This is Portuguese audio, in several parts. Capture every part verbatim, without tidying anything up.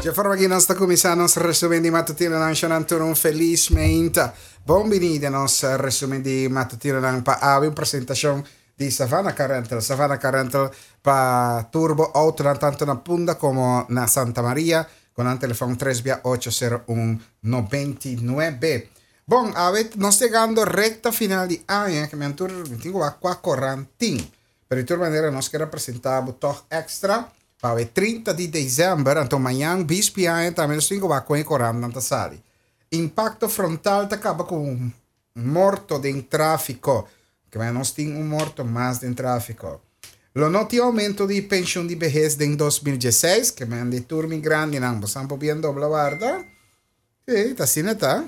De forma che nós começando nosso resumo de matutino lançando um felizmente. Bom-vindo ao nosso resumo de matutino para a apresentação de Savannah Carental. Savannah Carental para Turbo Auto tanto na Punta como na Santa Maria com o telefone três oito zero um nove nove. Bom, nós chegando reta final de ano, que me turno tenho a quarantina. Per de maneira nós queremos apresentar o Talk Extra para o trinta de dezembro, então amanhã, bispiaia, também nós temos a coisa quarenta sali. Impacto frontal acaba com um morto de tráfico, que nós temos um morto mais de tráfico. Lo noti aumento de pensão de vejez em dois mil e dezesseis, que me de turmi grande, não, estamos vendo dobla guarda. Sim, tá assim, tá?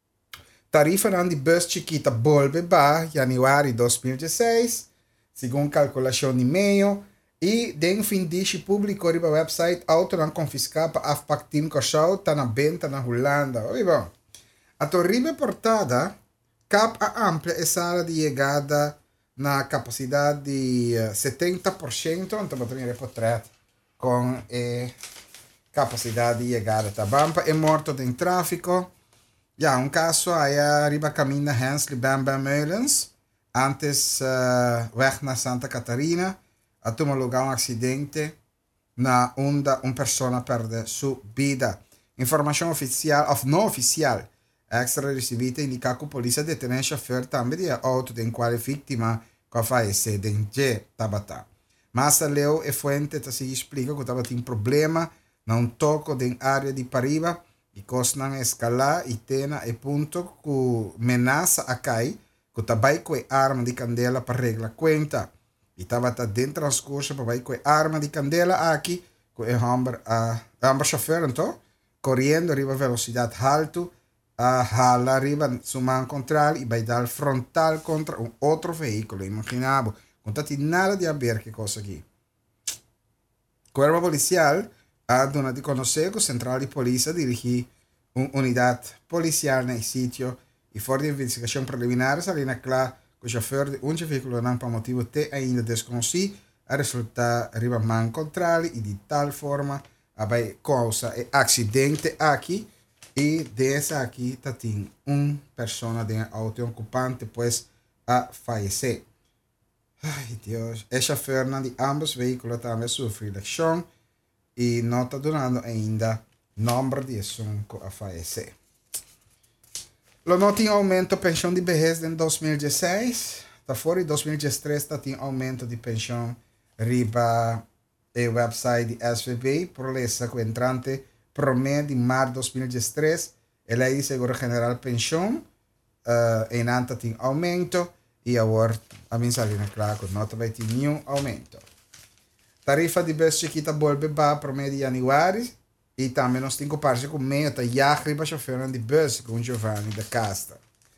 Tarifa de bus chiquita volve ba, januário de dois mil e dezesseis, segundo calculação de meio. E den fim de público riba website auto não confiscar para afpactim cochau tá na venda na Holanda. Oi bom. A torriba portada cap a ampla e sala de chegada na capacidade de uh, setenta por cento, então vou ter portrait com eh, capacidade de chegada. Tá bampa é morto em tráfico. Já um caso aí arriba caminho da Hensley Bam Bam Meulens, antes uh, weg na Santa Catarina. A tomar lugar um acidente na onde uma pessoa perde sua vida. Informação oficial, ou não oficial, extra recebida indica que a polícia detém o chofer também de auto em qual a vítima que faleceu em G. Tabata. Mas a leu e fonte se explica que estava um problema não toco em área de Pariba e cosnan escalar e tena e ponto que menaça a cai que também com arma de candela para regla conta. E estava dentro do transcurso para ir com a arma de candela aqui, com o homem, o chofer, então, correndo arriba a velocidade alta, a hala arriba su man contrario e vai dar frontal contra um outro veículo. Imaginava, não tem nada de a ver que coisa aqui. Corpo policial ha donado de conhecer que o central de polícia dirige uma unidade policial no sítio e fora de investigação preliminar, salina claro que o chofer de um veículo não por motivo te ainda desconhecido a resultar arriba man contrario e de tal forma abai causa e acidente aqui e dessa aqui tá tem uma pessoa de auto ocupante pues a falecer. Ai Deus, o chofer de ambos veículos também sofreu lesão e não está donando ainda número de cinco a falecer. Lo noti aumento pensão de vejez em dois mil e dezesseis, tá fora em dois mil e dezesseis tá tem aumento de pensão riba o website de S V B por essa que entrante promédio de março de dois mil e dezesseis, a lei de seguro general pensão uh, em anta tem aumento e agora a mim salina claro que não vai ter nenhum aumento. Tarifa de bus chiquita volve ba promédio de januário. E também nós temos que partir com meio da Yahri para chofer de bus com Giovanni da Casta.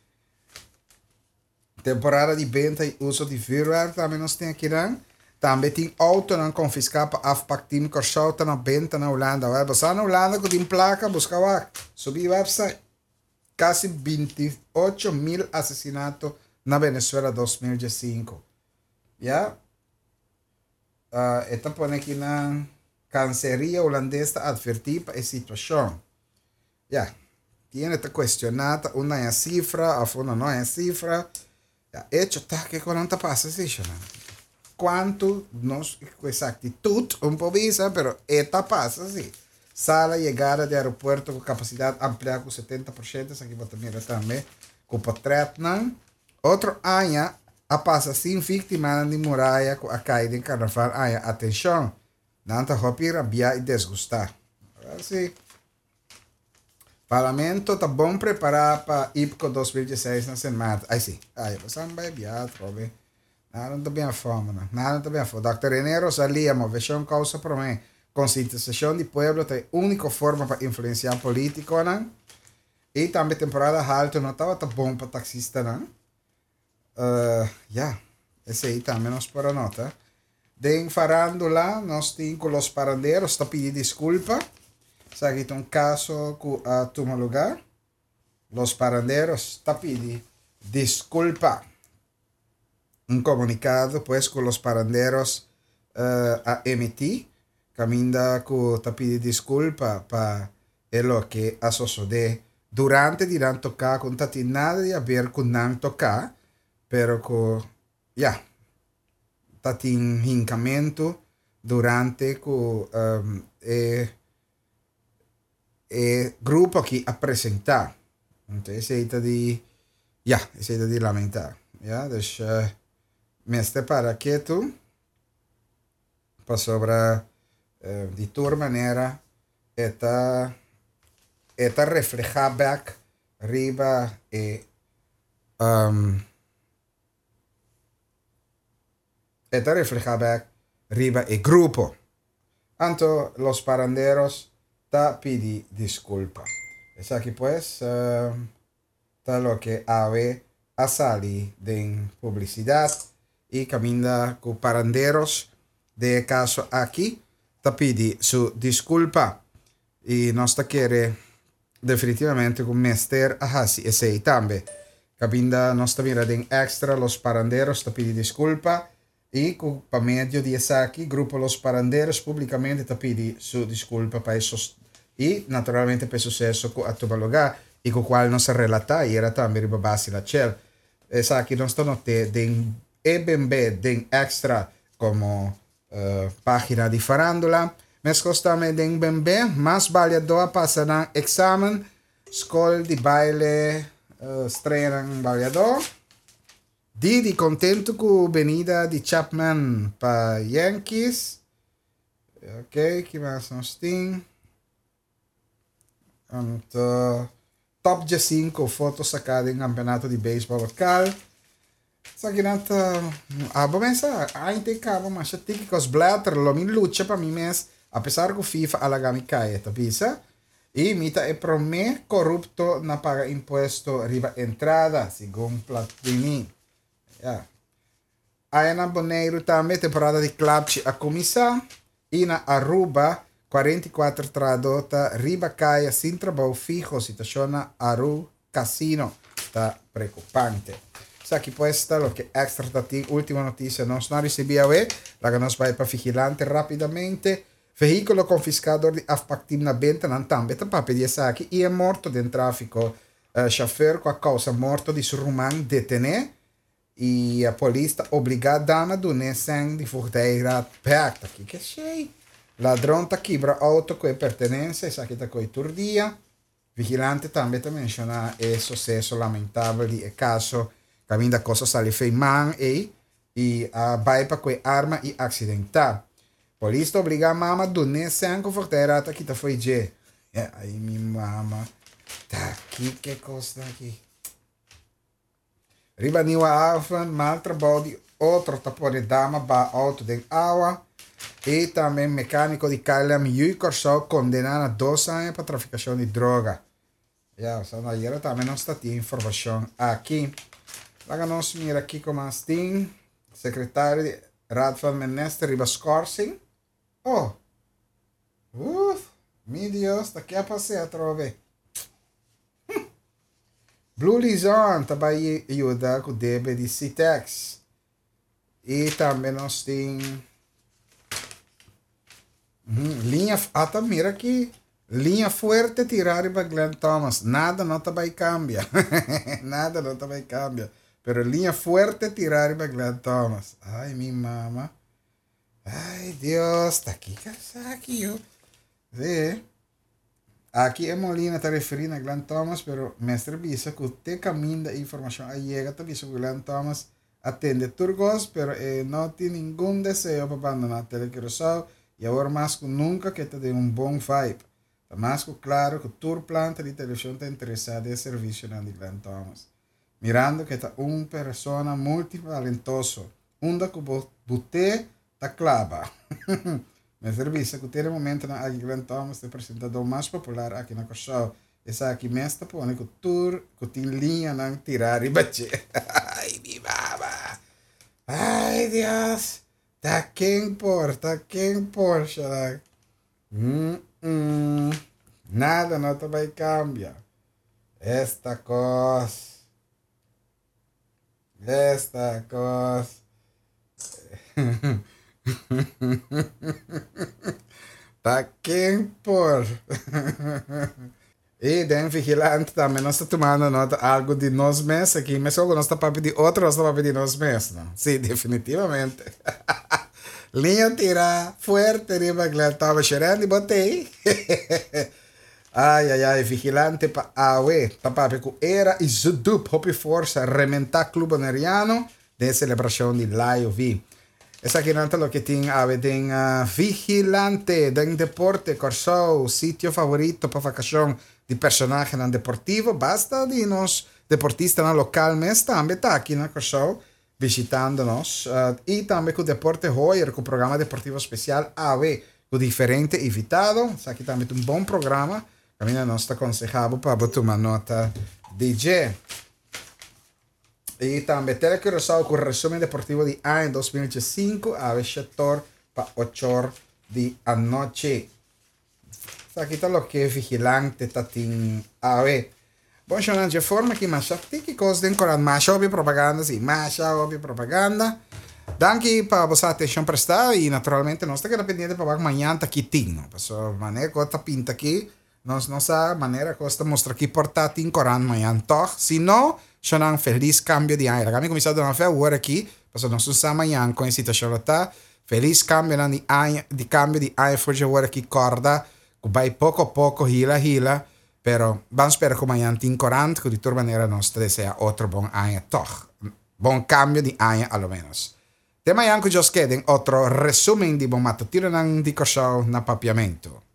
Temporada de venda e uso de firmware também nós temos aqui. Também tem auto não confiscar para afpactim corchauta na venda na Holanda. Você na Holanda com tem placa, busca lá. Subir o website. Quase vinte e oito mil assassinatos na Venezuela dois mil e cinco. Já? Uh, esta põe aqui na Canceria holandesa advertir para a situação. Já, tiene esta questionata, uma é a cifra, a funda não é a cifra. Já, hecho está que quando passa, assim, quanto nós, com exactitud, um pouco isso, mas esta passa, assim. Sala chegada de aeroporto com capacidade ampliada com setenta por cento, aqui vou também também, com portrait, não. Outro ano, a passa sem vítima de muralha com a caída em carnaval, aí, atenção. Nanta hopir rabia e desgustar. Assim, Parlamento tá bom preparar para I P C O dois mil e dezesseis na semana. Aí sim, aí você vai viajar, trobe. Nada não tá bem a fome, não. Nada não tá bem a fome. doutor Enero salia, moveção causa para mim. Conscientização de pueblo é a única forma para influenciar político, não? E também temporada alta não estava tão bom para taxista, não? Uh, yeah. Esse aí também nós para nota. Den farándula, nós temos com os parandeiros, está pedindo desculpa. Sabe que um caso que a toma lugar. Os parandeiros está pedindo desculpa. Um comunicado, pues, com os parandeiros uh, a emitir. caminda ku tapi disculpa pa elo que asoso de durante di nan tocar con tati nada di aver con nan tocar pero ku ya tati hincamento durante ku um, e e grupo que apresentar então esse aí tá de ja esse aí tá de lamentar ja dus uh, meste para que tu pa sobra uh, di tua maneira eta eta reflejar back riba e um, eta reflejar back riba e grupo anto los paranderos ta pidi disculpa es aquí pues uh, ta lo que ave a sali de publicidad y camina con paranderos de caso aquí ta pidi su disculpa y nos ta quiere definitivamente con mester ahasi e sei tambe cabinda nos ta mira den extra los paranderos ta pidi disculpa y con pa medio di esaki grupo los paranderos públicamente ta pidi su disculpa pa esos y naturalmente per successo con atobaloga y con cual nos relata y era también ribabasi la chel esaki nos ta note den ebembe den extra como uh, página di farandola mes costame den bembe mas balhador passará examen escola de baile uh, estrenan balhador Didi contento com a venida de Chapman para Yankees ok que mais nós tem então top cinco fotos sacadas em campeonato de beisebol local sa ginata ah bom essa ainda cabo mas tem que os blatter lo min lucha para mim mes apesar que FIFA alagami cae tá pisa e mita é prome corrupto na paga imposto riba entrada segundo Platini yeah. Aí na Boneiro também temporada de clube a começar e na Aruba quarenta e quatro tradota riba caia sem trabalho fijo situação na Aru Casino tá preocupante. Aqui pues está lo que extra tati última noticia nos não recebia hoje la que nos vai para vigilante rapidamente veículo confiscado de afpactim na venta não também tá para pedir aqui e é morto de tráfico uh, chauffeur com a causa morto de surumang detene e a polícia obrigada a donar sangue de furteira perto aqui que cheio ladrão tá quebra auto com pertenência isso aqui tá com turdia vigilante também tá menciona é sucesso lamentável de caso caminda cosa sale fei man e e a vai para quei arma e acidental. Polícia obriga a mama do nesse anco fortera tá aqui tá foi je. É aí minha mama tá aqui que coisa aqui. Riba niwa alfa mal trabalho de outro tá por dama ba auto de água e também mecânico de Calha Miui Corsol condenado a dois anos para traficação de droga. Já, só na hora também não está tem informação aqui. Laga nós mira aqui como assim, secretário de Radvan Menester Riba Scorsing. Oh, uff, meu Deus, daqui a passeio trove. Blue Lizon também ajuda com o D B de Citex. E também nós temos hum, linha, até mira aqui, linha forte tirar para Glenn Thomas. Nada não também cambia. Nada não também cambia. Pero linha fuerte tirar para Glenn Thomas. Ai, minha mama. Ai, Deus. Tá aqui, cara. Aqui, ó. Vê. Aqui é Molina está referindo a Glenn Thomas, pero mestre bisa que te caminho da informação aí chega, tá bisa que Glenn Thomas atende turgos, pero eh, não tem nenhum desejo para abandonar a Telequirosal e agora mais que nunca que te dê um bom vibe. Tá mais que claro que o tour planta de televisão está interessado em serviço de Glenn Thomas. Mirando que está uma pessoa multitalentosa, onde que você está clava. Me serviço que tem momento na Glenn Thomas, o apresentador mais popular aqui na Corsol. Essa aqui mesmo põe que o tour, que tem linha não tirar e bater. Ai, mi baba. Ai, Deus. Tá quem por, tá quem por, xará. Hum, hum. Nada não vai cambiar. Esta coisa. Esta coisa. Tá quem por. E den vigilante também nós está tomando nota algo de nós mesmos aqui, mas algo nós está para pedir outro, nós está para pedir nós mesmos, não? Sim, definitivamente. Linha tira forte, riba que estava cheirando e botei. Ai, ai, ai, vigilante pa awe, papapi ku era e zudup, hopi força, rementa clube neriano, de celebração de Live V. Essa aqui não é o que tem a ver tem uh, vigilante, den deporte, corso, sítio favorito para vacação de personagem no deportivo, basta de nos deportistas no local, mas também está aqui na corso, visitando-nos, uh, e também com o deporte hoje, com o programa deportivo especial A V, com diferente invitado, essa aqui também é um bom programa, a minha nossa aconselhava para botar uma nota D J. E também tele que com o resumo deportivo de A em dois mil e vinte e cinco, a setor para oito horas de a noite. Aqui está o que é vigilante, está em A V. Bom, já de forma que mais tem que coisa de encorar mais hobby propaganda, sim, mais hobby propaganda. Danke para você atenção prestada e naturalmente nós estamos pendente para amanhã tá aqui tinho. Passou maneira que tá pinta aqui. Nós nossa maneira costa mostra aqui portátil em Coran amanhã toch. Se não, já não feliz cambio de ano. Kami começou a dar uma fé agora aqui, passou nós usar amanhã com a situação tá. Feliz cambio de ano, de cambio de ano for agora aqui corda, que vai pouco a pouco hila hila, pero vamos esperar que amanhã tem Coran, que de toda maneira nós deseja outro bom ano toch. Bom cambio de ano ao menos. De amanhã que just queden outro resumen de bom matutino ng di corso na papiamento.